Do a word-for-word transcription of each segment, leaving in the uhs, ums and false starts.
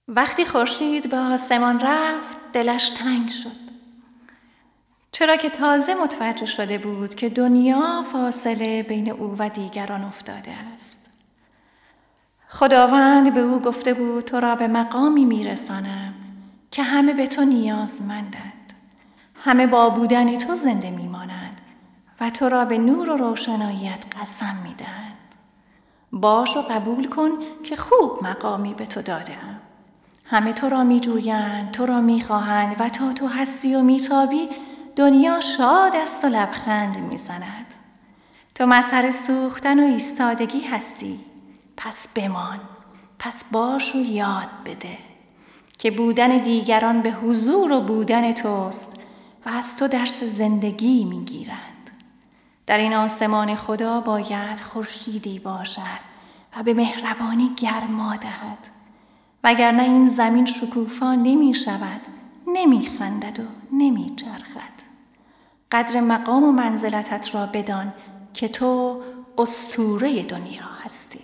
وقتی خورشید به آسمان رفت دلش تنگ شد، چرا که تازه متوجه شده بود که دنیا فاصله بین او و دیگران افتاده است. خداوند به او گفته بود تو را به مقامی میرسانم که همه به تو نیازمندند، همه با بودن تو زنده میمانند و تو را به نور و روشناییت قسم میدهند. باش و قبول کن که خوب مقامی به تو دادم. همه تو را می جویند، تو را می خواهند و تا تو هستی و می تابی دنیا شاد است و لبخند می زند. تو مظهر سوختن و ایستادگی هستی، پس بمان، پس باش و یاد بده که بودن دیگران به حضور و بودن توست و از تو درس زندگی می گیرند. در این آسمان خدا باید خورشیدی باشد و به مهربانی گرما دهد، وگرنه این زمین شکوفا نمی شود، نمی خندد و نمی چرخد. قدر مقام و منزلتت را بدان که تو اسطوره دنیا هستی.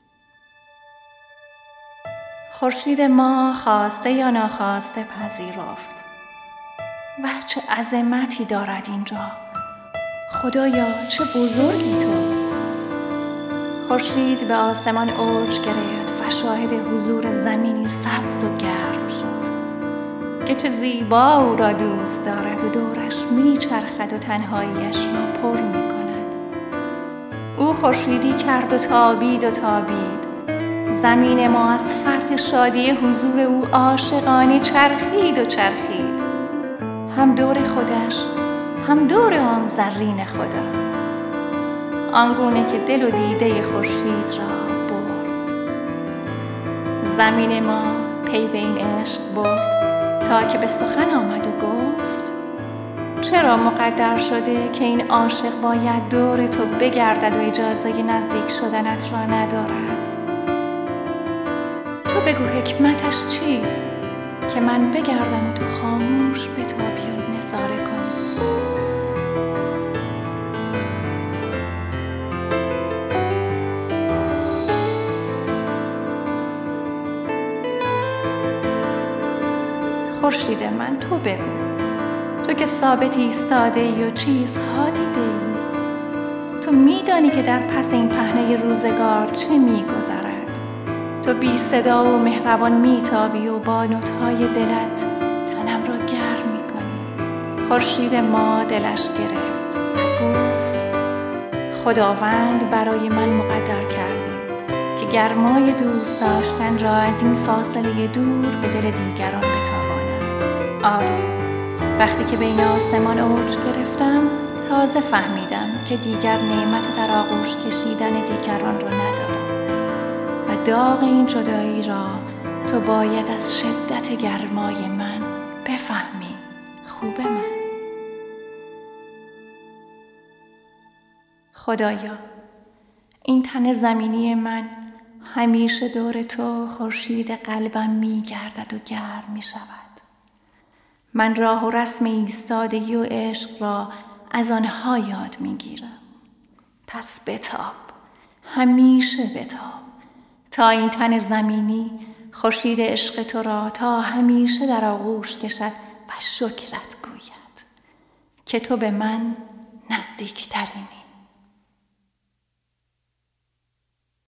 خورشید ما خواسته یا ناخواسته پذیرفت. وه چه عظمتی دارد اینجا، خدایا چه بزرگی تو. خورشید به آسمان اوج گرفت و شاهد حضور زمینی سبز و گرم شد که چه زیبا او را دوست دارد و دورش میچرخد و تنهاییش را پر میکند. او خورشیدی کرد و تابید و تابید. زمین ما از فرط شادی حضور او عاشقانه چرخید و چرخید، هم دور خودش هم دور آن زرین خدا، آنگونه که دل و دیده خورشید را برد. زمین ما پی به این عشق برد تا که به سخن آمد و گفت چرا مقدر شده که این عاشق باید دور تو بگردد و اجازه نزدیک شدنت را ندارد؟ تو بگو حکمتش چیست که من بگردم و تو خاموش بتابی و نظاره کنی؟ خورشید من تو بگو، تو که ثابت ایستاده ای و چیزها دیده ای، تو میدانی که در پس این پهنه روزگار چه میگذرد. تو بی صدا و مهربان میتابی و با نطهای دلت تنم را گرم میکنی. خورشید ما دلش گرفت و گفت خداوند برای من مقدر کرده که گرمای دوست داشتن را از این فاصله دور به دل دیگران بتابانم. آری، وقتی که بین آسمان اوج گرفتم تازه فهمیدم که دیگر نعمت در آغوش کشیدن دیگران را ندارم و داغ این جدایی را تو باید از شدت گرمای من بفهمی. خوب من خدایا، این تن زمینی من همیشه دور تو خورشید قلبم می گردد و گرم می شود. من راه و رسم ایستادگی و عشق را از آنها یاد می گیرم. پس بتاب، همیشه بتاب تا این تن زمینی خورشید عشق تو را تا همیشه در آغوش کشد و شکرت گوید که تو به من نزدیکترینی.